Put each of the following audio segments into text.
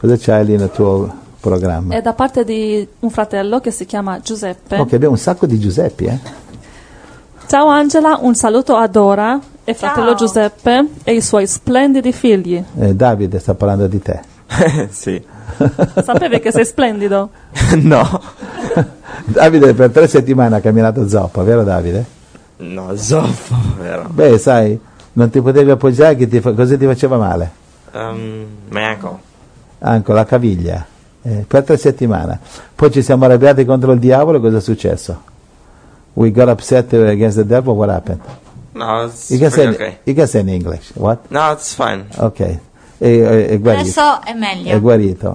Cosa c'hai lì nel tuo programma? È da parte di un fratello che si chiama Giuseppe. Ok, abbiamo un sacco di Giuseppi, Ciao Angela, un saluto a Dora e fratello Giuseppe e i suoi splendidi figli. Davide sta parlando di te. Sì. Sapevi che sei splendido? No. Davide per 3 settimane ha camminato zoppo, vero Davide? No, zoppo, vero. Beh, sai, non ti potevi appoggiare, cosa ti faceva male? My ankle. Anche la caviglia, per 3 settimane. Poi ci siamo arrabbiati contro il diavolo, cosa è successo? We got upset against the devil, what happened? No, it's You can okay. you can say in English, what? No, it's fine. Ok, è guarito. Adesso è meglio. È guarito.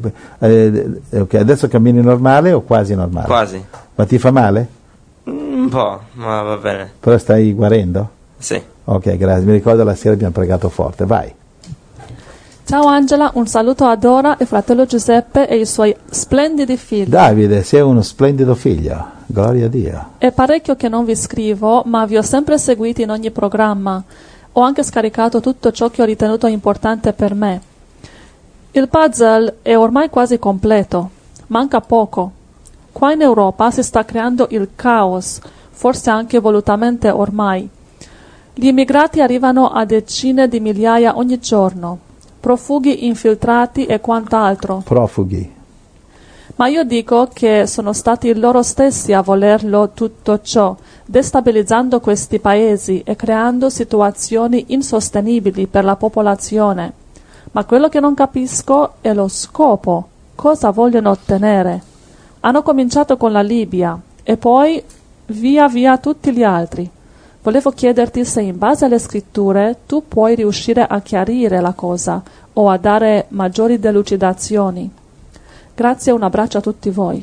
Ok, adesso cammini normale o quasi normale? Quasi. Ma ti fa male? Un po', ma va bene. Però stai guarendo? Sì. Ok, grazie. Mi ricordo la sera abbiamo pregato forte. Vai. Ciao Angela, un saluto a Dora e fratello Giuseppe e i suoi splendidi figli. Davide, sei uno splendido figlio. Gloria a Dio. È parecchio che non vi scrivo, ma vi ho sempre seguiti in ogni programma. Ho anche scaricato tutto ciò che ho ritenuto importante per me. Il puzzle è ormai quasi completo. Manca poco. Qua in Europa si sta creando il caos, forse anche volutamente ormai. Gli immigrati arrivano a decine di migliaia ogni giorno. Profughi infiltrati e quant'altro. Profughi. Ma io dico che sono stati loro stessi a volerlo tutto ciò, destabilizzando questi paesi e creando situazioni insostenibili per la popolazione. Ma quello che non capisco è lo scopo. Cosa vogliono ottenere? Hanno cominciato con la Libia e poi via via tutti gli altri. Volevo chiederti se in base alle scritture tu puoi riuscire a chiarire la cosa o a dare maggiori delucidazioni. Grazie e un abbraccio a tutti voi.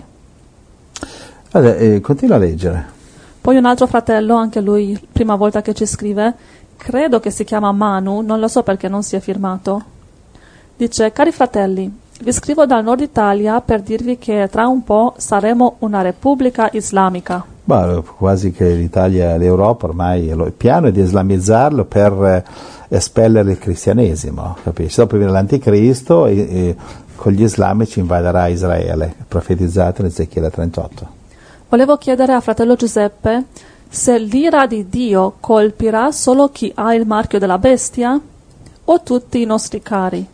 Continua a leggere. Poi un altro fratello, anche lui, prima volta che ci scrive, credo che si chiama Manu, non lo so perché non si è firmato. Dice: cari fratelli, vi scrivo dal nord Italia per dirvi che tra un po' saremo una repubblica islamica. Quasi che l'Italia e l'Europa ormai il piano è di islamizzarlo per espellere il cristianesimo, capisci? Dopo viene l'anticristo e con gli islamici invaderà Israele, profetizzato in Ezechiele 38. Volevo chiedere a fratello Giuseppe se l'ira di Dio colpirà solo chi ha il marchio della bestia o tutti i nostri cari.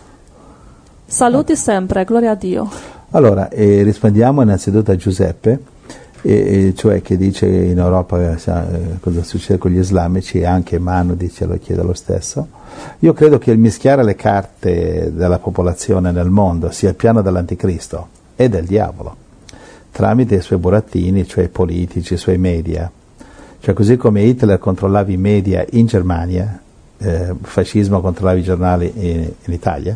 Saluti sempre, gloria a Dio. Allora, rispondiamo innanzitutto a Giuseppe, cioè che dice in Europa cosa succede con gli islamici, e anche Manu dice, lo chiede lo stesso. Io credo che il mischiare le carte della popolazione nel mondo sia il piano dell'anticristo e del diavolo, tramite i suoi burattini, cioè i politici, i suoi media. Cioè così come Hitler controllava i media in Germania, il fascismo controllava i giornali in Italia,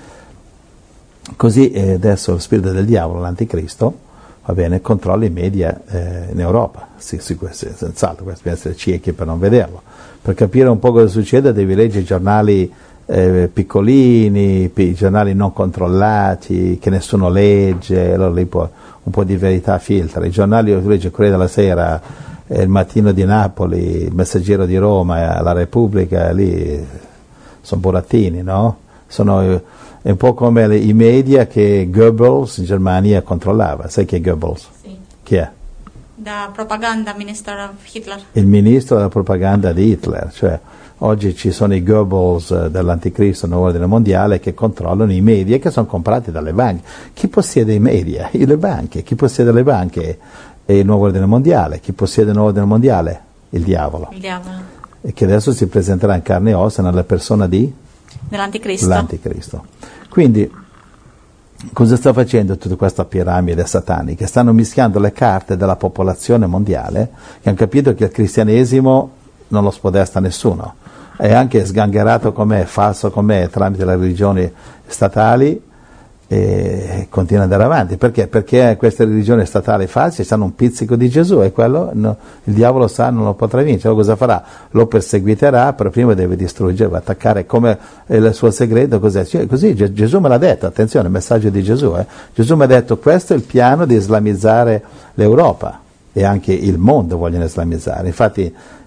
così adesso lo spirito del diavolo, l'anticristo, va bene, controlla i media in Europa. Senz'altro, bisogna essere ciechi per non vederlo. Per capire un po' cosa succede devi leggere i giornali piccolini, i giornali non controllati, che nessuno legge, allora lì un po' di verità filtra. I giornali, io leggo il Corriere della Sera, il Mattino di Napoli, il Messaggero di Roma, la Repubblica, lì sono burattini, no? È un po' come i media che Goebbels in Germania controllava. Sai chi è Goebbels? Sì. Chi è? Da propaganda, ministro of Hitler. Il ministro della propaganda di Hitler. Cioè, oggi ci sono i Goebbels dell'anticristo nell'ordine mondiale che controllano i media che sono comprati dalle banche. Chi possiede i media? Le banche. Chi possiede le banche? È il nuovo ordine mondiale. Chi possiede il nuovo ordine mondiale? Il diavolo. Il diavolo. E che adesso si presenterà in carne e ossa nella persona di? Dell'anticristo. L'anticristo. Quindi cosa sta facendo tutta questa piramide satanica? Stanno mischiando le carte della popolazione mondiale, che hanno capito che il cristianesimo non lo spodesta nessuno, è anche sgangherato com'è, falso com'è, tramite le religioni statali, e continua ad andare avanti. Perché? Perché queste religioni statali false hanno un pizzico di Gesù, e quello il diavolo sa non lo potrà vincere. Allora cosa farà? Lo perseguiterà, però prima deve distruggere, va attaccare. Come il suo segreto cos'è? Cioè, così Gesù me l'ha detto, attenzione, il messaggio di Gesù, Gesù mi ha detto: questo è il piano di islamizzare l'Europa, e anche il mondo vogliono islamizzare. Infatti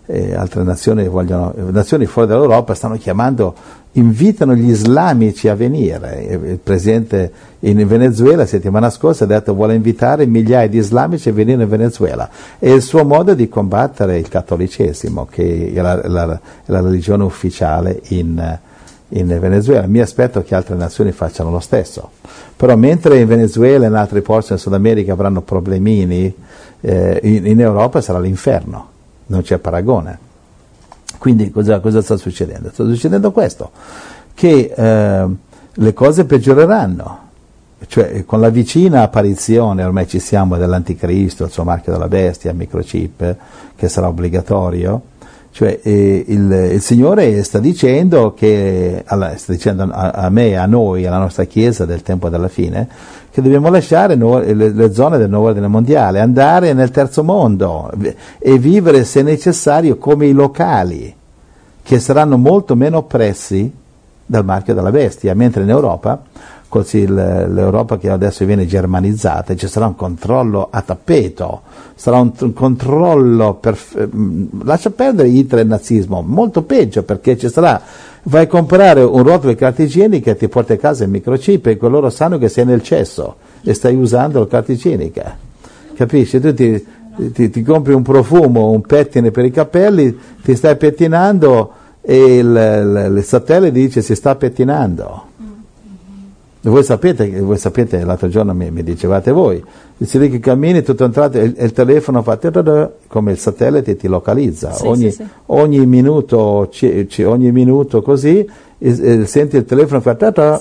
altre nazioni nazioni fuori dall'Europa stanno invitano gli islamici a venire. Il presidente in Venezuela settimana scorsa ha detto vuole invitare migliaia di islamici a venire in Venezuela. È il suo modo di combattere il cattolicesimo, che è la religione ufficiale in Venezuela. Mi aspetto che altre nazioni facciano lo stesso. Però mentre in Venezuela e in altri posti in Sud America avranno problemini, in Europa sarà l'inferno, non c'è paragone. Quindi cosa sta succedendo? Sta succedendo questo, che le cose peggioreranno, cioè con la vicina apparizione, ormai ci siamo, dell'anticristo, il suo marchio della bestia, il microchip, che sarà obbligatorio, cioè il Signore sta dicendo a me, a noi, alla nostra Chiesa del tempo della fine, che dobbiamo lasciare le zone del nuovo ordine mondiale, andare nel terzo mondo e vivere, se necessario, come i locali, che saranno molto meno oppressi dal marchio della bestia, mentre in Europa, così l'Europa che adesso viene germanizzata, ci sarà un controllo a tappeto, sarà un controllo, lascia perdere Hitler e il nazismo, molto peggio, perché ci sarà, vai a comprare un rotolo di carta igienica e ti porti a casa il microchip e loro sanno che sei nel cesso e stai usando la carta igienica, capisci? Tu ti compri un profumo, un pettine per i capelli, ti stai pettinando e il satellite dice si sta pettinando. Voi sapete, l'altro giorno mi dicevate voi, si vede che cammini, tutto entrato, e il telefono fa come il satellite ti localizza, sì. ogni minuto così, senti il telefono fa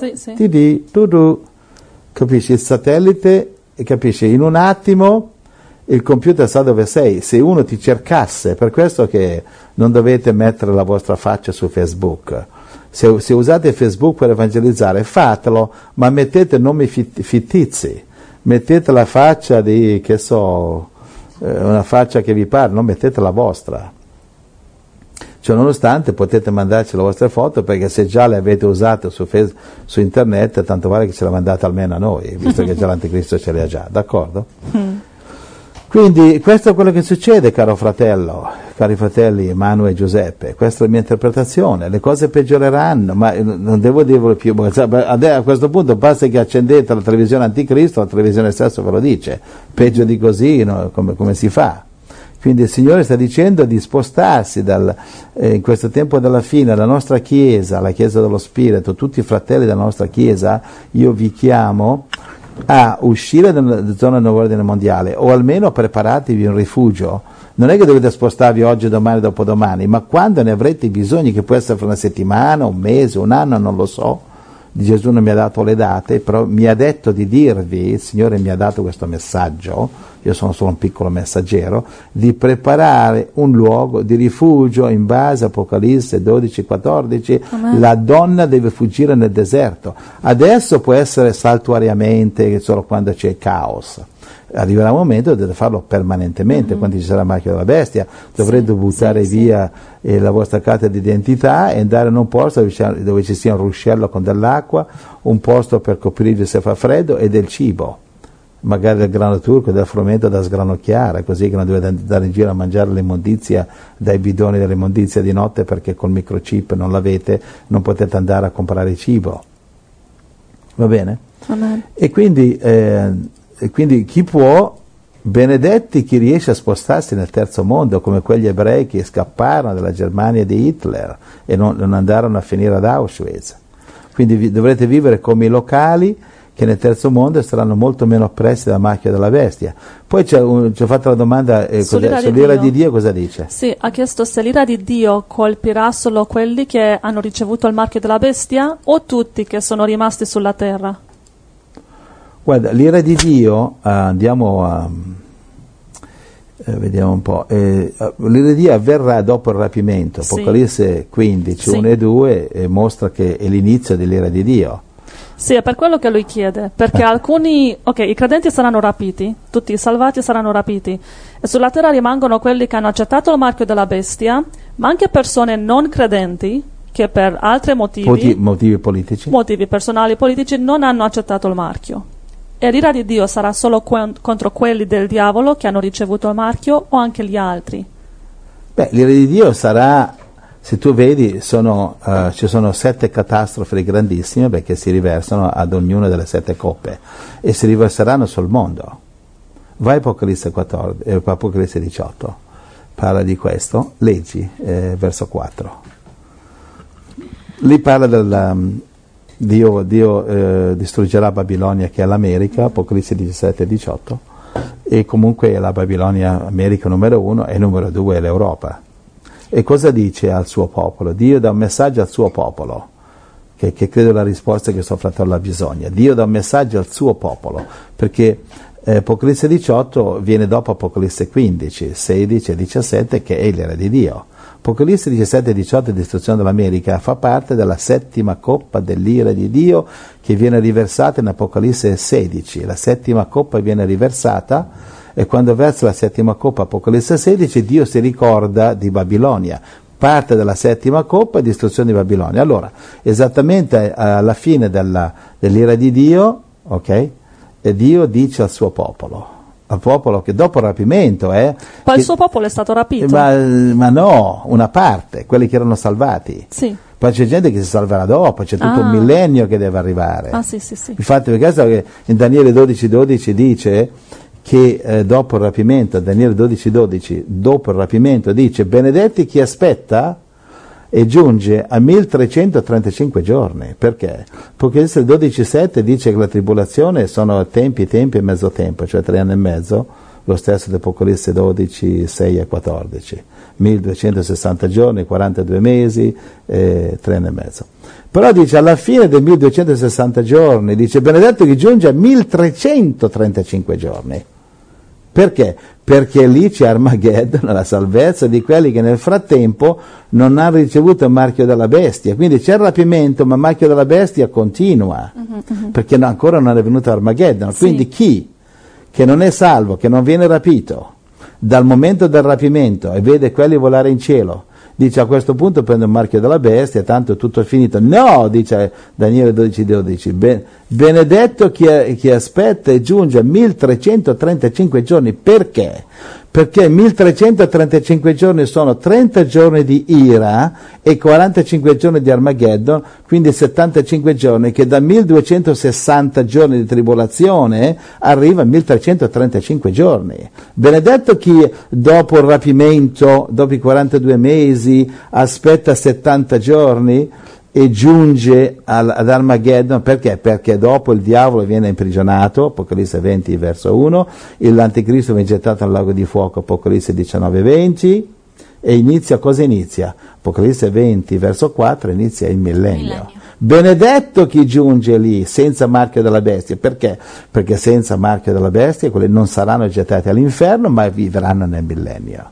capisci? Il satellite, capisci? In un attimo il computer sa dove sei. Se uno ti cercasse, per questo che non dovete mettere la vostra faccia su Facebook. Se usate Facebook per evangelizzare, fatelo, ma mettete nomi fittizi, mettete la faccia di, una faccia che vi pare, non mettete la vostra. Cioè, nonostante potete mandarci le vostre foto, perché se già le avete usate su internet, tanto vale che ce la mandate almeno a noi, visto che già l'anticristo ce le ha già, d'accordo? Quindi questo è quello che succede, cari fratelli Manu e Giuseppe, questa è la mia interpretazione, le cose peggioreranno, ma non devo dirvelo più, a questo punto basta che accendete la televisione anticristo, la televisione stessa ve lo dice, peggio di così, no? come si fa? Quindi il Signore sta dicendo di spostarsi in questo tempo della fine, la nostra Chiesa, la Chiesa dello Spirito, tutti i fratelli della nostra Chiesa, io vi chiamo a uscire dalla zona del nuovo ordine mondiale, o almeno preparatevi un rifugio. Non è che dovete spostarvi oggi, domani, dopodomani, ma quando ne avrete bisogno, che può essere fra una settimana, un mese, un anno, non lo so, Gesù non mi ha dato le date, però mi ha detto di dirvi, il Signore mi ha dato questo messaggio, io sono solo un piccolo messaggero, di preparare un luogo di rifugio in base a Apocalisse 12-14, la donna deve fuggire nel deserto. Adesso può essere saltuariamente, solo quando c'è caos. Arriverà un momento dove farlo permanentemente, quando ci sarà il marchio della bestia, dovrete buttare via la vostra carta d'identità e andare in un posto dove ci sia un ruscello con dell'acqua, un posto per coprirvi se fa freddo e del cibo, magari del grano turco, del frumento da sgranocchiare, così che non dovete andare in giro a mangiare l'immondizia dai bidoni dell'immondizia di notte, perché col microchip non l'avete, non potete andare a comprare cibo. Va bene? Amen. E quindi chi può, benedetti chi riesce a spostarsi nel terzo mondo, come quegli ebrei che scapparono dalla Germania di Hitler e non andarono a finire ad Auschwitz. Quindi dovrete vivere come i locali, che nel terzo mondo saranno molto meno oppressi dalla macchia della bestia. Poi ci ho fatto la domanda sull'ira di Dio, cosa dice? Sì, ha chiesto se l'ira di Dio colpirà solo quelli che hanno ricevuto il marchio della bestia o tutti che sono rimasti sulla terra. Guarda, l'ira di Dio, vediamo un po', l'ira di Dio avverrà dopo il rapimento. Apocalisse 15, 1 e 2 mostra che è l'inizio dell'ira di Dio. Sì, è per quello che lui chiede, perché i credenti saranno rapiti, tutti i salvati saranno rapiti, e sulla terra rimangono quelli che hanno accettato il marchio della bestia, ma anche persone non credenti che per altri motivi politici, motivi personali politici, non hanno accettato il marchio. E l'ira di Dio sarà solo contro quelli del diavolo che hanno ricevuto il marchio o anche gli altri? Beh, l'ira di Dio sarà, se tu vedi, ci sono 7 catastrofi grandissime perché si riversano ad ognuna delle 7 coppe e si riverseranno sul mondo. Vai Apocalisse 18, parla di questo, leggi verso 4. Lì parla del Dio distruggerà Babilonia, che è l'America, Apocalisse 17 e 18, e comunque la Babilonia, America numero 1, e numero 2 è l'Europa. E cosa dice al suo popolo? Dio dà un messaggio al suo popolo, che credo è la risposta che suo fratello ha bisogno. Dio dà un messaggio al suo popolo, perché Apocalisse 18 viene dopo Apocalisse 15, 16 e 17, che è l'ira di Dio. Apocalisse 17 e 18, distruzione dell'America, fa parte della 7ª coppa dell'ira di Dio che viene riversata in Apocalisse 16. La 7ª coppa viene riversata e quando versa la 7ª coppa, Apocalisse 16, Dio si ricorda di Babilonia. Parte della 7ª coppa è distruzione di Babilonia. Allora, esattamente alla fine dell'ira di Dio, ok? E Dio dice al suo popolo che dopo il rapimento Poi il suo popolo è stato rapito. ma no, una parte, quelli che erano salvati. Sì. Poi c'è gente che si salverà dopo, c'è tutto un millennio che deve arrivare. Sì. Infatti, per questo che in Daniele 12:12 dice che dopo il rapimento, Daniele 12:12, dopo il rapimento dice: benedetti chi aspetta, e giunge a 1335 giorni. Perché? Apocalisse 12:7 dice che la tribolazione sono tempi e mezzo tempo, cioè 3 anni e mezzo, lo stesso di Apocalisse 12:6 e 14. 1260 giorni, 42 mesi, 3 anni e mezzo. Però dice alla fine dei 1260 giorni, dice benedetto chi giunge a 1335 giorni. Perché? Perché lì c'è Armageddon, la salvezza di quelli che nel frattempo non hanno ricevuto il marchio della bestia. Quindi c'è il rapimento, ma il marchio della bestia continua, perché ancora non è venuto Armageddon. Sì. Quindi chi che non è salvo, che non viene rapito dal momento del rapimento e vede quelli volare in cielo, dice a questo punto prendo il marchio della bestia, tanto è tutto finito. No, dice Daniele 12:12, benedetto chi aspetta e giunge a 1335 giorni. Perché? Perché 1335 giorni sono 30 giorni di ira e 45 giorni di Armageddon, quindi 75 giorni, che da 1260 giorni di tribolazione arriva a 1335 giorni. Benedetto chi dopo il rapimento, dopo i 42 mesi, aspetta 70 giorni e giunge ad Armageddon. Perché? Perché dopo il diavolo viene imprigionato, Apocalisse 20 verso 1, l'anticristo viene gettato nel lago di fuoco, Apocalisse 19 20, e cosa inizia? Apocalisse 20 verso 4 inizia il millennio. Benedetto chi giunge lì senza marchio della bestia. Perché? Perché senza marchio della bestia quelli non saranno gettati all'inferno, ma vivranno nel millennio.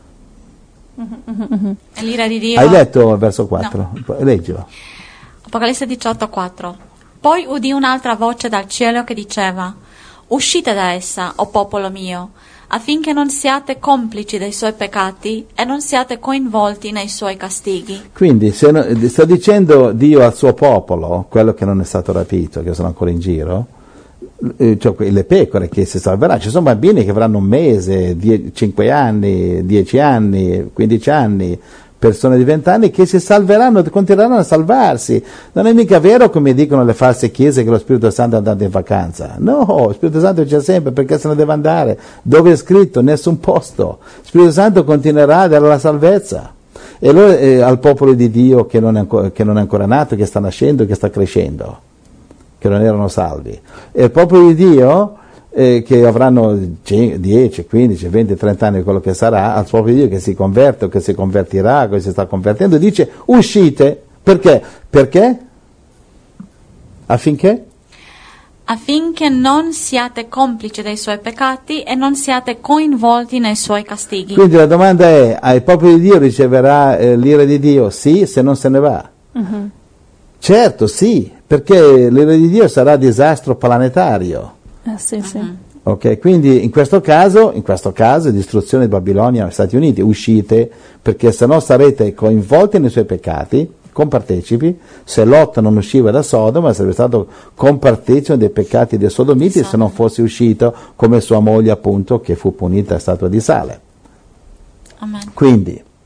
L'ira di Dio. Hai letto il verso 4? No. Leggilo. Apocalisse 18:4. Poi udì un'altra voce dal cielo che diceva: uscite da essa, o popolo mio, affinché non siate complici dei suoi peccati e non siate coinvolti nei suoi castighi. Quindi sta dicendo Dio al suo popolo, quello che non è stato rapito, che sono ancora in giro, cioè le pecore che si salveranno. Ci sono bambini che avranno un mese, 5 anni, 10 anni, 15 anni, persone di 20 anni che si salveranno, continueranno a salvarsi. Non è mica vero, come dicono le false chiese, che lo Spirito Santo è andato in vacanza. No, lo Spirito Santo c'è sempre, perché se ne deve andare. Dove è scritto? Nessun posto. Lo Spirito Santo continuerà a dare la salvezza. E allora al popolo di Dio che non è ancora nato, che sta nascendo, che sta crescendo, che non erano salvi. E il popolo di Dio che avranno 10, 15, 20, 30 anni, quello che sarà, al popolo di Dio che si converte o che si convertirà, che si sta convertendo, dice uscite. Perché? Perché? Affinché? Affinché non siate complici dei suoi peccati e non siate coinvolti nei suoi castighi. Quindi la domanda è: il popolo di Dio riceverà l'ira di Dio? Sì, se non se ne va. Certo, sì, perché l'ira di Dio sarà disastro planetario. Sì. Ok, quindi in questo caso distruzione di Babilonia, Stati Uniti, uscite, perché se no sarete coinvolti nei suoi peccati, compartecipi. Se Lot non usciva da Sodoma, sarebbe stato compartecipe dei peccati dei sodomiti, se non fosse uscito, come sua moglie appunto, che fu punita a statua di sale. Amen. Quindi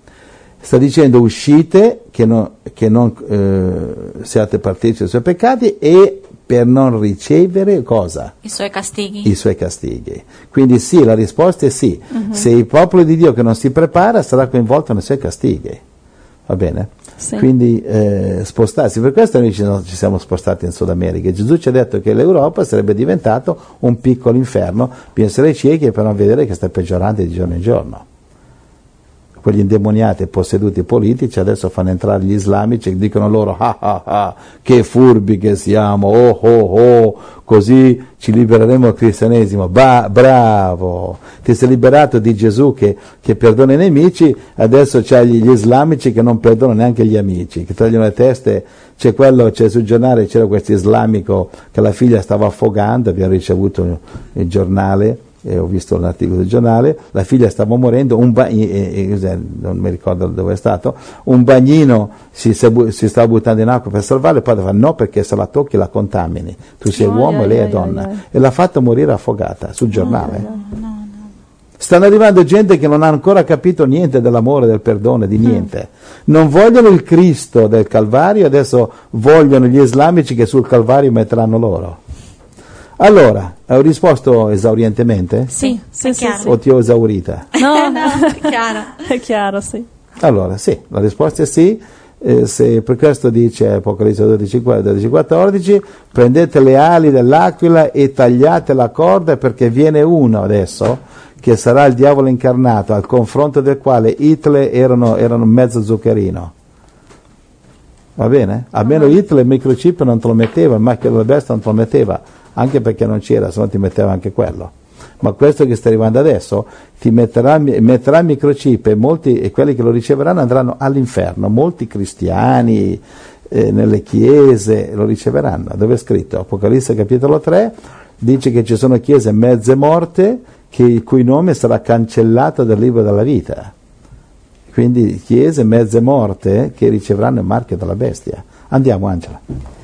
sta dicendo uscite, che non siate partecipi dei suoi peccati e per non ricevere cosa? I suoi castighi. I suoi castighi. Quindi sì, la risposta è sì. Se il popolo di Dio che non si prepara sarà coinvolto nei suoi castighi. Va bene? Sì. Quindi spostarsi, per questo noi ci siamo spostati in Sud America. Gesù ci ha detto che l'Europa sarebbe diventato un piccolo inferno, bisogna essere ciechi per non vedere che sta peggiorando di giorno in giorno. Quegli indemoniati e posseduti politici adesso fanno entrare gli islamici e dicono loro che furbi che siamo, così ci libereremo dal cristianesimo. Bravo, ti sei liberato di Gesù che perdona i nemici, adesso c'hai gli islamici che non perdonano neanche gli amici, che tagliano le teste. C'è sul giornale, c'era questo islamico che la figlia stava affogando, abbiamo ricevuto il giornale, ho visto l'articolo del giornale, la figlia stava morendo, non mi ricordo dove è stato, un bagnino si stava buttando in acqua per salvarla, e poi fa no, perché se la tocchi la contamini, tu sei uomo e lei è donna, e l'ha fatta morire affogata sul giornale. No. Stanno arrivando gente che non ha ancora capito niente dell'amore, del perdono, di niente. Non vogliono il Cristo del Calvario, adesso vogliono gli islamici che sul Calvario metteranno loro. Allora, ho risposto esaurientemente? Sì. O ti ho esaurita? No, è chiaro. è chiaro, sì. Allora, sì, la risposta è sì. Se per questo dice Apocalisse 12:14, prendete le ali dell'aquila e tagliate la corda, perché viene uno adesso che sarà il diavolo incarnato, al confronto del quale Hitler erano mezzo zuccherino. Va bene? Almeno Hitler il microchip non te lo metteva, il macchina della bestia non te lo metteva, anche perché non c'era, se no ti metteva anche quello. Ma questo che sta arrivando adesso ti metterà il microchip, e quelli che lo riceveranno andranno all'inferno. Molti cristiani nelle chiese lo riceveranno. Dove è scritto? Apocalisse capitolo 3 dice che ci sono chiese mezze morte il cui nome sarà cancellato dal libro della vita. Quindi chiese mezze morte che riceveranno il marchio della bestia. Andiamo, Angela.